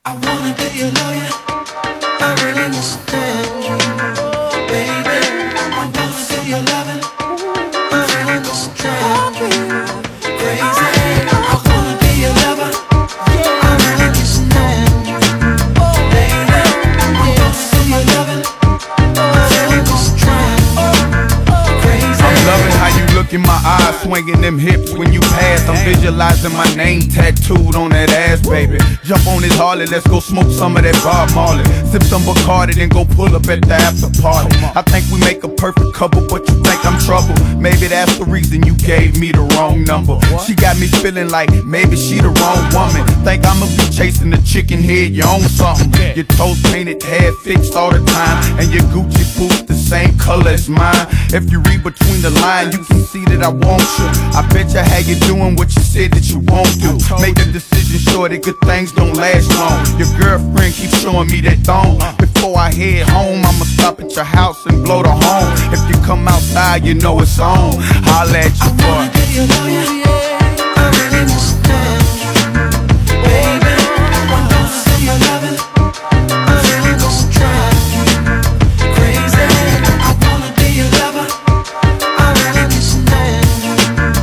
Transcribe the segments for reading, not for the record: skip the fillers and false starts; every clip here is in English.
I wanna be your lawyer. I really understand you, baby. I wanna be your lover. I really understand you, crazy. I wanna be your lover. I really understand you, baby. I wanna be your lover. I really understand you, crazy. I'm loving how you look in my eyes, swinging them hips when you pass. I'm visualizing my name tattooed on that ass, baby. Jump on this Harley, let's go smoke some of that Bob Marley. Sip some Bacardi, then go pull up at the after party. I think we make a perfect couple, but you think I'm trouble. Maybe that's the reason you gave me the wrong number. She got me feeling like maybe she the wrong woman. Think I'ma be chasing the chicken head, you own something. Your toes painted, hair fixed all the time, and your Gucci boots the same color as mine. If you read between the lines, you can see that I want you. I bet you how you doing what you said that you won't do. Make a decision sure that good things don't last long. Your girlfriend keeps showing me that thong. Before I head home, I'ma stop at your house and blow the horn. If you come outside, you know it's on. Holla at your boy. I wanna be your lawyer. I really understand you, baby. I wanna be your lover. I really understand you, crazy. I wanna be your lover. I really understand you,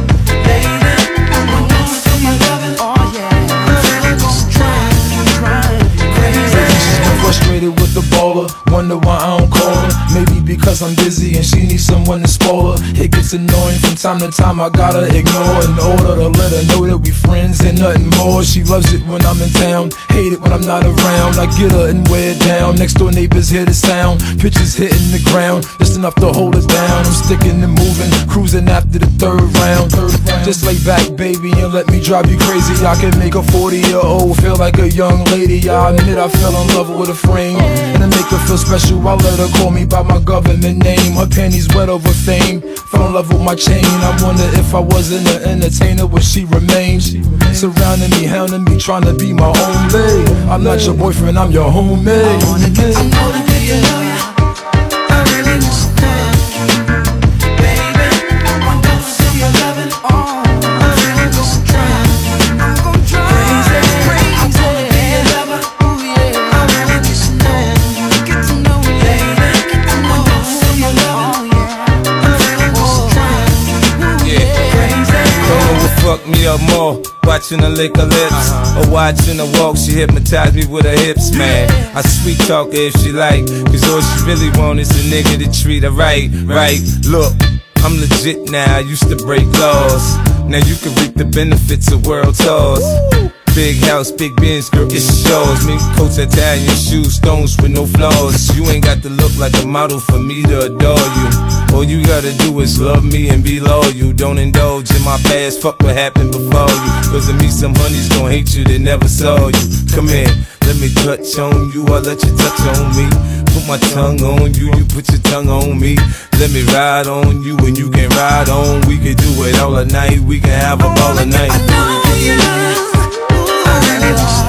baby. I wanna be your lover. I really understand you, crazy. She's been frustrated with the baller, wonder why I don't call her. Maybe because I'm busy and she needs someone to spoil her. It gets annoying from time to time, I gotta ignore in order to let her know that we friends and nothing more. She loves it when I'm in town, hate it when I'm not around. I get her and wear it down, next door neighbors hear the sound. Pitches hitting the ground, just enough to hold us down. I'm sticking and moving, cruising after the third round. Just lay back, baby, and let me drive you crazy. I can make a 40-year-old feel like a young lady. I admit I fell in love with a frame, and to make her feel special, I let her call me by my government name. Her panties wet over fame, fell in love with my chain. I wonder if I wasn't an entertainer, would she remain? Surrounding me, hounding me, trying to be my own lady. I'm not your boyfriend, I'm your homie. I wanna be your lawyer. I really understand you, baby. I wanna be your lover. I really understand you, crazy. I wanna be your lover. I really understand you, baby. I wanna be your lover. I really understand you, crazy. Don't know what fucked me up more, watching her lick her lips or watching her walk. She hypnotized me with her hips, man. I sweet talk her if she like, cause all she really want is a nigga to treat her right. Look, I'm legit now, I used to break laws. Now you can reap the benefits of world tours. Big house, big Benz, girl, it's yours. Mink coats, Italian shoes, stones with no flaws. You ain't got to look like a model for me to adore you. All you gotta do is love me and be loyal. Don't indulge in my past, fuck what happened before you. Cause of me, some honeys gon' hate you that never saw you. Come here, let me touch on you, I'll let you touch on me. Put my tongue on you, you put your tongue on me. Let me ride on you and you can ride on. We can do it all night, we can have a ball at night. I really